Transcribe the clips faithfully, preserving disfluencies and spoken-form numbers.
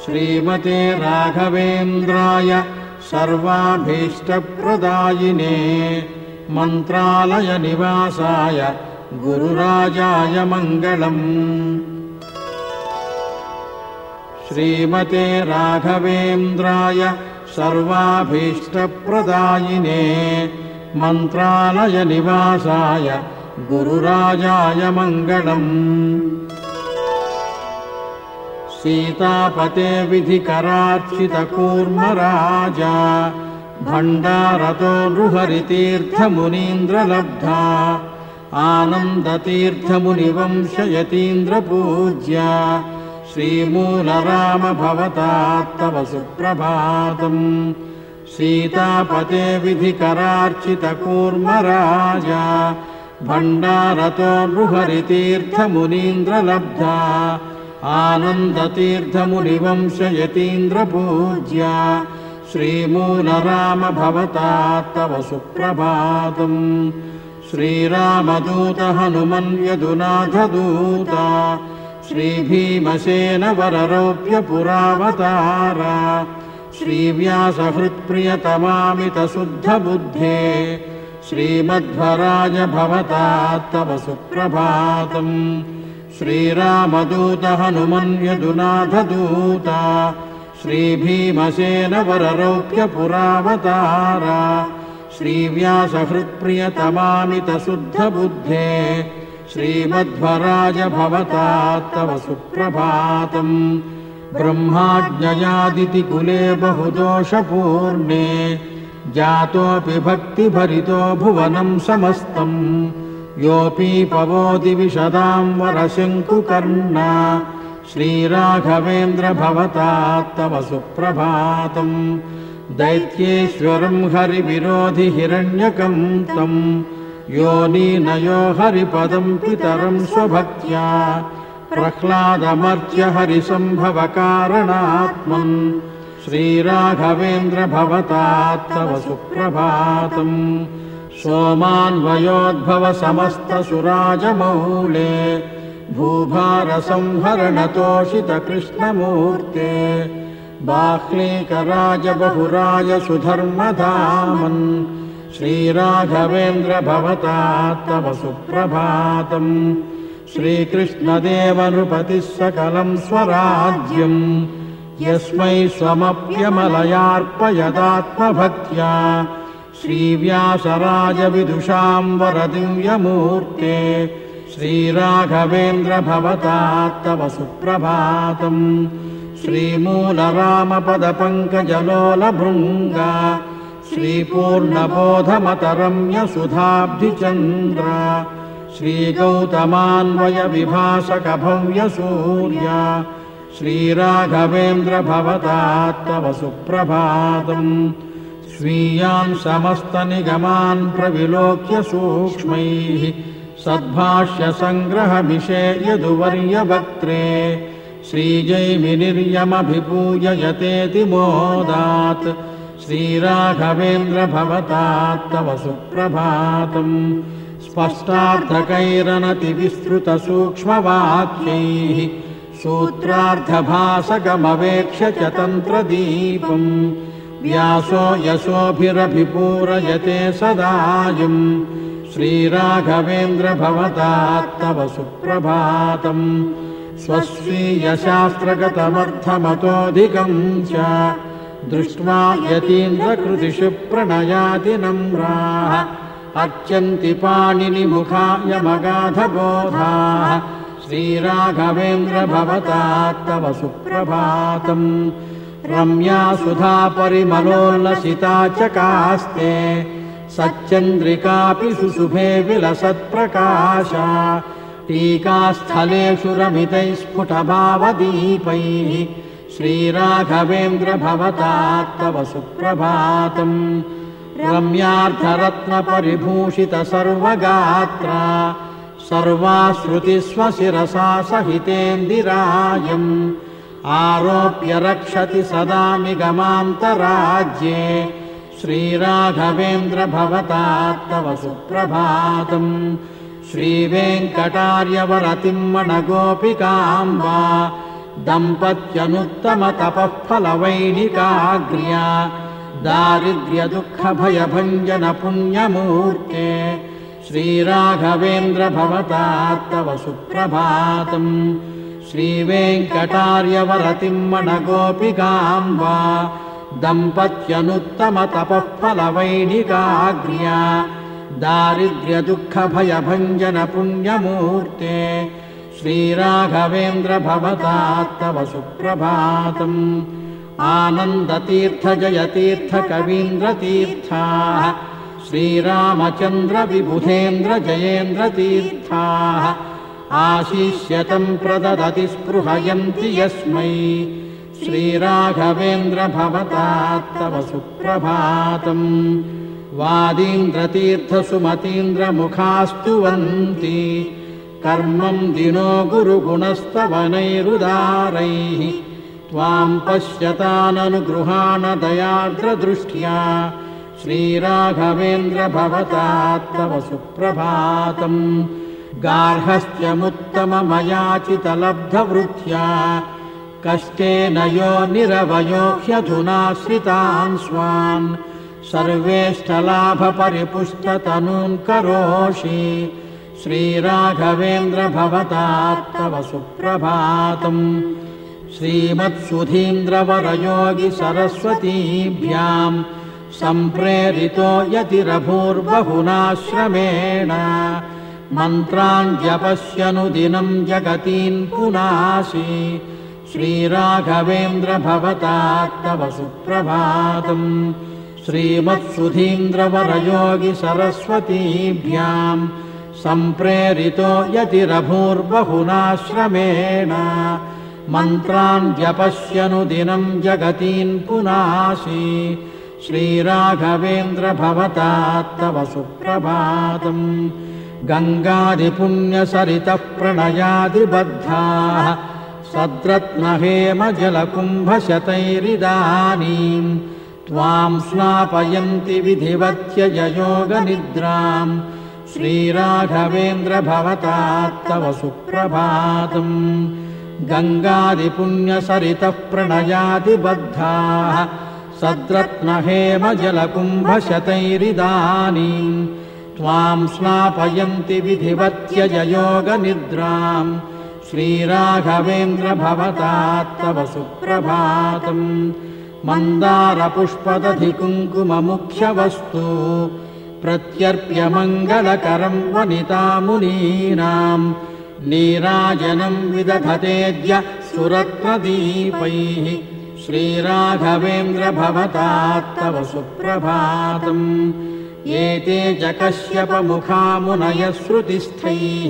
श्रीमते राघवेन्द्राय सर्वाभीष्टप्रदायिने मन्त्रालय निवासाय गुरुराजाय मङ्गलम्। श्रीमते राघवेन्द्राय सर्वाभीष्टप्रदायिने मन्त्रालय निवासाय गुरुराजाय मङ्गलम्। सीतापते विधिकरार्चितकूर्मराजा भण्डारतो नृहरितीर्थमुनीन्द्रलब्धा आनन्दतीर्थमुनिवंशयतीन्द्रपूज्या श्रीमूलराम भवतात्तव सुप्रभातम्। सीतापते विधिकरार्चितकूर्मराजा भण्डारतो नृहरितीर्थमुनीन्द्रलब्धा आनन्दतीर्थमुनिवंशयतीन्द्रपूज्या श्रीमूलराम भवतात्तव सुप्रभातम्। श्रीरामदूत हनुमन्यदुनाथदूता श्रीभीमसेन वररौप्य पुरावतारा श्रीव्यासहृत्प्रियतमामितशुद्धबुद्धे श्रीमध्वराज भवतात्तव सुप्रभातम्। श्रीरामदूत हनुमन्यदुनाथदूता श्रीभीमसेन वररौप्य पुरावतारा श्रीव्यासहृत्प्रियतमामितशुद्धबुद्धे श्रीमध्वराज भवतात्तव सुप्रभातम्। ब्रह्माज्ञयादितिकुले बहुदोषपूर्णे जातोऽपि भक्तिभरितो भुवनं समस्तम् योऽपि पवोति विशदां वरशङ्कुकर्णा श्रीराघवेन्द्र भवतात्तव सुप्रभातम्। दैत्येश्वरं हरिविरोधि हिरण्यकं तं योनिनयो हरिपदं पितरं स्वभक्त्या प्रह्लादमर्च्य हरिसम्भवकारणात्मन् श्रीराघवेन्द्र भवतात्तव सुप्रभातम्। सोमान्वयोद्भव समस्तसुराजमौले भूभारसंहरणतोषित कृष्णमूर्ते बाह्लीकराज बहुराज सुधर्मधामन् श्रीराघवेन्द्र भवतात्तव सुप्रभातम्। श्रीकृष्णदेव नृपतिः सकलं स्वराज्यम् यस्मै स्वमप्यमलयार्पयदात्मभक्त्या श्रीव्यासराजविदुषां वरदिव्यमूर्ते श्रीराघवेन्द्र भवतात्तव सुप्रभातम्। श्रीमूलरामपदपङ्कजलोलभृङ्गा श्रीपूर्णबोधमतरम्यसुधाब्धिचन्द्रा श्रीगौतमान्वयविभासकभव्यसूर्या श्रीराघवेन्द्र भवतात्तव सुप्रभातम्। स्वीयान् समस्तनिगमान् प्रविलोक्य सूक्ष्मैः सद्भाष्यसङ्ग्रहमिषे यदुवर्यवक्त्रे श्रीजैमिनिर्यमभिपूजयतेति मोदात् श्रीराघवेन्द्र भवतात्तव सुप्रभातम्। स्पष्टार्थकैरनतिविस्तृतसूक्ष्मवाक्यैः सूत्रार्थभासकमवेक्ष्य च तन्त्रदीपम् व्यासो यशोभिरभिपूरयते सदायम् श्रीराघवेन्द्र भवतात्तव सुप्रभातम्। स्वस्वीयशास्त्रगतमर्थमतोऽधिकं च दृष्ट्वा यतीन्द्रकृतिषु प्रणयाति नम्राः अर्चन्ति पाणिनिमुखाय मगाधबोधाः श्रीराघवेन्द्र भवतात्तव सुप्रभातम्। रम्या सुधा परिमलोल्लसिता च कास्ते सच्चन्द्रिकापि सुशुभे विलसत्प्रकाशा टीकास्थलेषु रमितैः स्फुटभावदीपैः श्रीराघवेन्द्र भवतात्तव सुप्रभातम्। रम्यार्धरत्नपरिभूषितसर्वगात्रा सर्वाश्रुतिस्वशिरसा सहितेन्दिरायम् आरोप्य रक्षति सदा निगमान्तराज्ये श्रीराघवेन्द्र भवतात्तव सुप्रभातम्। श्रीवेङ्कटार्यवरतिम्मणगोपिकाम्बा दम्पत्यनुत्तमतपःफलवैणिकाग्र्या दारिद्र्यदुःखभयभञ्जनपुण्यमूर्ते श्रीराघवेन्द्र भवता तव सुप्रभातम्। श्रीवेङ्कटार्यवरतिम्मणगोपिकाम्बा दम्पत्यनुत्तमतपःफलवैणिकाग्र्या दारिद्र्यदुःखभयभञ्जनपुण्यमूर्ते श्रीराघवेन्द्र भवता तव सुप्रभातम्। आनन्दतीर्थ जयतीर्थ कवीन्द्रतीर्थाः श्रीरामचन्द्र विबुधेन्द्र जयेन्द्र तीर्थाः आशिष्यतं प्रददति स्पृहयन्ति यस्मै श्रीराघवेन्द्र भवता तव सुप्रभातम्। वादीन्द्रतीर्थ सुमतीन्द्र मुखास्तुवन्ति कर्मं दिनो गुरुगुणस्तवनैरुदारैः त्वां पश्यताननुगृहाण दयार्द्रदृष्ट्या श्रीराघवेन्द्र भवता तव सुप्रभातम्। गार्हस्थ्यमुत्तममयाचितलब्धवृत्त्या कष्टेन यो निरवयो ह्यधुनाश्रितान् स्वान् सर्वेष्टलाभपरिपुष्टतनून् करोषि श्रीराघवेन्द्र भवता तव सुप्रभातम्। श्रीमत्सुधीन्द्रवरयोगि सरस्वतीभ्यां सम्प्रेरितो यतिरभूर्बहुनाश्रमेण मन्त्रान् जपस्यनुदिनं जगतीन् पुनासि श्रीराघवेन्द्र भवता तव सुप्रभातम्। श्रीमत्सुधीन्द्रवरयोगि सरस्वतीभ्यां सम्प्रेरितो यतिरभूर्बहुनाश्रमेण मन्त्रान् जपस्यनुदिनं जगतीन् पुनासि श्रीराघवेन्द्र भवता तव सुप्रभातम्। गङ्गादिपुण्यसरितः प्रणयादिबद्धाः सद्रत्नहेमजलकुम्भशतैरिदानीं त्वां स्नापयन्ति विधिवत्यजयोगनिद्रां श्रीराघवेन्द्र भवता तव सुप्रभातम्। गङ्गादिपुण्यसरितः प्रणयादिबद्धाः सद्रत्नहेमजलकुम्भशतैरिदानीं त्वां स्नापयन्ति विधिवत्यजयोगनिद्रां श्रीराघवेन्द्र भवता तव सुप्रभातम्। मन्दारपुष्पदधिकुङ्कुममुख्यवस्तु प्रत्यर्प्य मङ्गलकरं वनितामुनीनां नीराजनं विदधतेऽद्य सुरत्नदीपैः श्रीराघवेन्द्र भवता तव सुप्रभातम्। एते च कश्यपमुखामुनयः श्रुतिस्थैः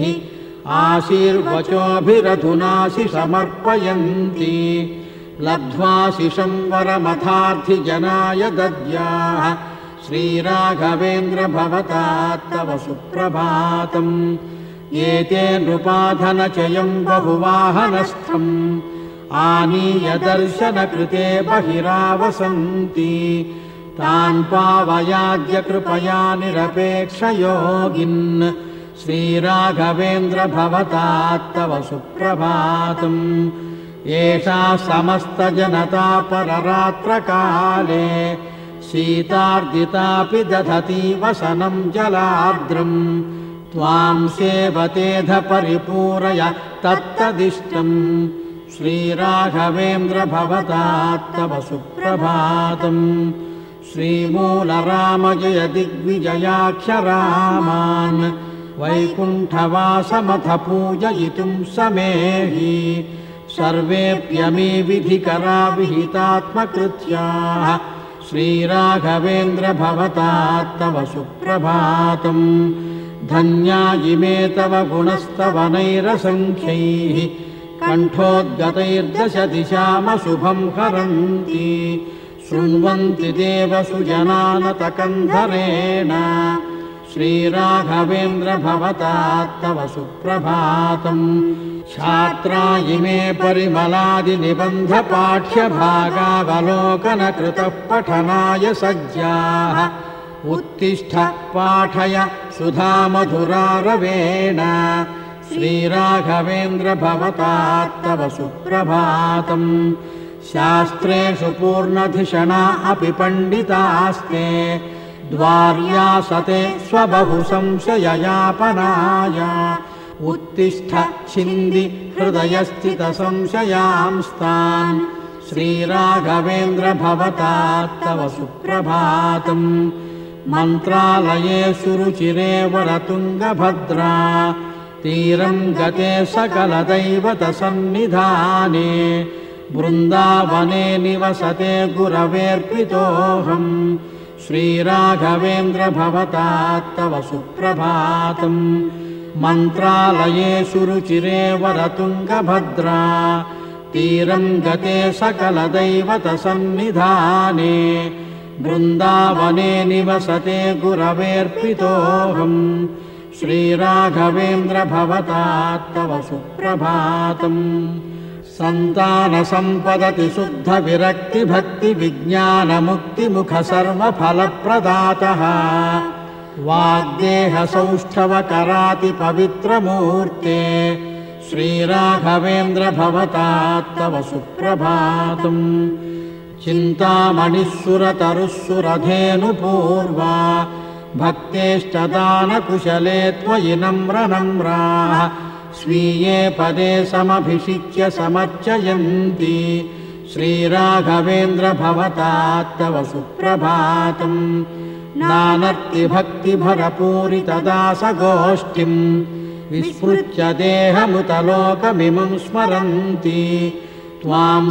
आशीर्वचोभिरधुनासि समर्पयन्ति लब्ध्वाशिषं वरमथार्थिजनाय दद्याः श्रीराघवेन्द्र भवता तव सुप्रभातम्। एते नृपाधनचयं बहुवाहनस्थम् आनीय दर्शनकृते बहिरावसन्ति तान् पावयाद्य कृपया निरपेक्षयोगिन् श्रीराघवेन्द्र भवता तव सुप्रभातम्। एषा समस्तजनता पररात्रकाले शीतार्दितापि दधती वसनं जलार्द्रम् त्वां सेवतेध परिपूरय तत्तदिष्टम् श्रीराघवेन्द्र भवता तव सुप्रभातम्। श्रीमूलरामजय दिग्विजयाख्यरामान् वैकुण्ठवासमथ पूजयितुं समेहि सर्वेऽप्यमी विधिकरा विहितात्मकृत्याः श्रीराघवेन्द्र भवता तव सुप्रभातम्। धन्या इमे तव गुणस्तवनैरसङ्ख्यैः कण्ठोद्गतैर्दश दिशामशुभं हरन्ति शृण्वन्ति देवसुजनानतकन्धरेण श्रीराघवेन्द्र भवता तव सुप्रभातम्। छात्रा इमे परिमलादिनिबन्धपाठ्यभागावलोकनकृतः पठनाय सज्जाः उत्तिष्ठ पाठय सुधामधुरारवेण श्रीराघवेन्द्र भवतात्तव सुप्रभातम्। शास्त्रेषु पूर्णधिषणा अपि पण्डितास्ते द्वार्यासते स्वबहु संशययापनाय। उत्तिष्ठ छिन्दि हृदयस्थितसंशयांस्तान् श्रीराघवेन्द्र भवतात्तव सुप्रभातम्। मन्त्रालये सुरुचिरे वरतुङ्गभद्रा तीरं गते सकलदैवतसन्निधाने वृन्दावने निवसते गुरवेऽर्पितोऽहम् श्रीराघवेन्द्र भवतात्तव सुप्रभातम्। मन्त्रालये सुरुचिरे वरतुङ्गभद्रा तीरं गते सकलदैवतसन्निधाने वृन्दावने निवसते गुरवेऽर्पितोऽहम् श्रीराघवेन्द्र भवतात्तव सुप्रभातम्। सन्तानसम्पदति शुद्धविरक्तिभक्तिविज्ञानमुक्तिमुख सर्वफलप्रदातः वाग्देहसौष्ठवकराति पवित्रमूर्ते श्रीराघवेन्द्र भवतात्तव सुप्रभातम्। चिन्तामणिः सुरतरुः सुरधेनुपूर्वा भक्तेष्टदानकुशले त्वयि नम्र नम्राः स्वीये पदे समभिषिच्य समर्चयन्ति श्रीराघवेन्द्र भवतात्तव सुप्रभातम्। नानर्तिभक्तिभरपूरितदासगोष्ठिम् विस्मृत्य देहमुतलोकमिमं स्मरन्ति त्वां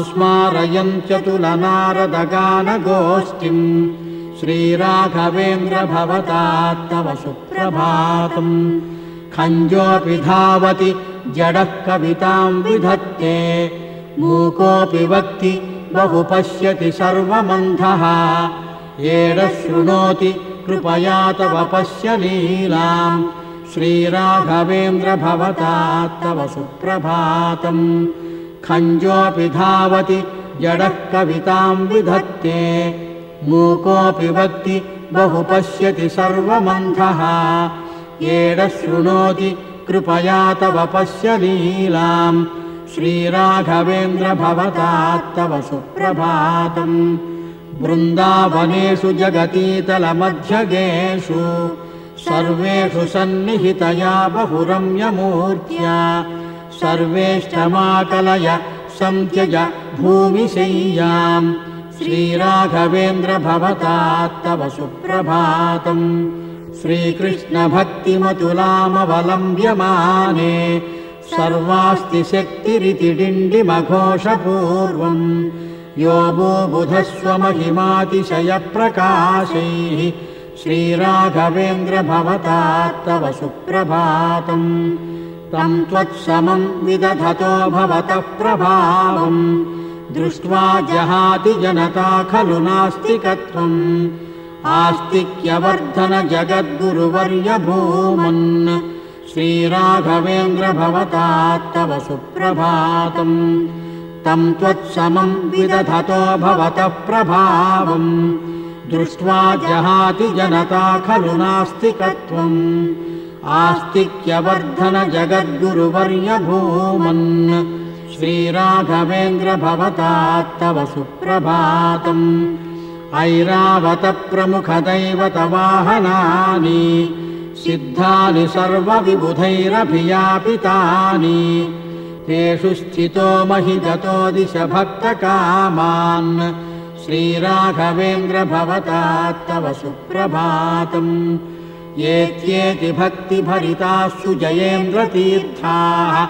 स्मारयन्त्यतुलनारदगानगोष्ठिम् श्रीराघवेन्द्र भवतात्तव सुप्रभातम्। खञ्जोऽपि धावति जडः कवितां विधत्ते मूकोऽपि वक्ति बहु पश्यति सर्वमन्थः एडः शृणोति कृपया तव पश्य लीलाम् श्रीराघवेन्द्र भवतात्तव सुप्रभातम्। खञ्जोऽपि धावति जडः कवितां विधत्ते मूकोऽपि वक्ति बहु पश्यति सर्वमन्थः एडः शृणोति कृपया तव पश्य लीलाम् श्रीराघवेन्द्र भवतात्तव सुप्रभातम्। वृन्दावनेषु जगतीतलमध्यगेषु सर्वेषु सन्निहितया बहुरम्यमूर्त्या सर्वेष्टमाकलय संत्यज भूमिशय्याम् श्रीराघवेन्द्र भवतात्तव सुप्रभातम्। श्रीकृष्णभक्तिमतुलामवलम्ब्यमाने सर्वास्ति शक्तिरिति डिण्डिमघोषपूर्वम् यो बुबुधस्व महिमातिशयप्रकाशैः श्रीराघवेन्द्र भवतात्तव सुप्रभातम्। तं त्वत्समं विदधतो भवतः प्रभावम् दृष्ट्वा जहाति जनता खलु नास्तिकत्वम् आस्तिक्यवर्धन जगद्गुरुवर्य भूमन् श्रीराघवेन्द्र भवतात्तव सुप्रभातम्। तं त्वत्समं विदधतो भवतः प्रभावम् दृष्ट्वा जहाति जनता खलु नास्तिकत्वम् आस्तिक्यवर्धन जगद्गुरुवर्य भूमन् श्रीराघवेन्द्र भवतात्तव सुप्रभातम्। ऐरावतप्रमुखदैवतवाहनानि सिद्धानि सर्वविबुधैरभियापितानि तेषु स्थितो महिगतो दिश भक्तकामान् श्रीराघवेन्द्र भवतात्तव सुप्रभातम्। येत्येति भक्तिभरिताः सुजयेन्द्रतीर्थाः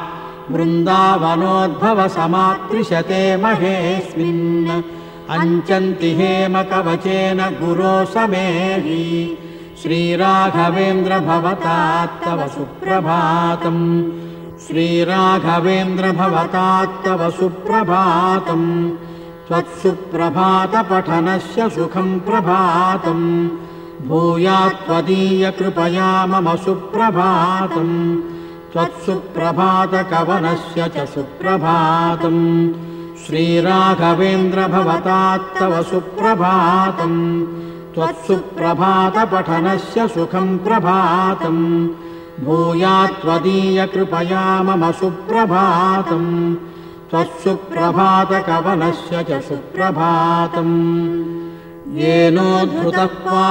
वृन्दावनोद्भवसमाकृशते महेऽस्मिन् अञ्चन्ति हेमकवचेन गुरो समेहि श्रीराघवेन्द्र भवतात्तव सुप्रभातम्। श्रीराघवेन्द्र भवतात्तव सुप्रभातम्। त्वत्सुप्रभातपठनस्य सुखं प्रभातम् भूयात्त्वदीयकृपया मम सुप्रभातम्। त्वत्सुप्रभातकवनस्य च सुप्रभातम्। श्रीराघवेन्द्र भवतात्तव सुप्रभातम्। त्वत्सुप्रभातपठनस्य सुखं प्रभातम् भूयात्त्वदीयकृपया मम सुप्रभातम् त्वत्सुप्रभातकवनस्य च सुप्रभातम् येनोद्धृतः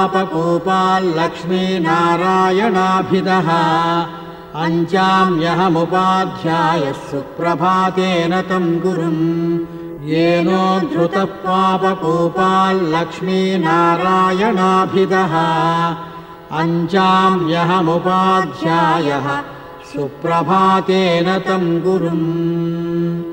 पापकोपाल्लक्ष्मीनारायणाभिदः अञ्चाम्यहमुपाध्यायः सुप्रभातेन तं गुरुम् येनोद्धृतः पापकोपाल्लक्ष्मीनारायणाभिदः अञ्चाम्यहमुपाध्यायः सुप्रभातेन तं गुरुम्।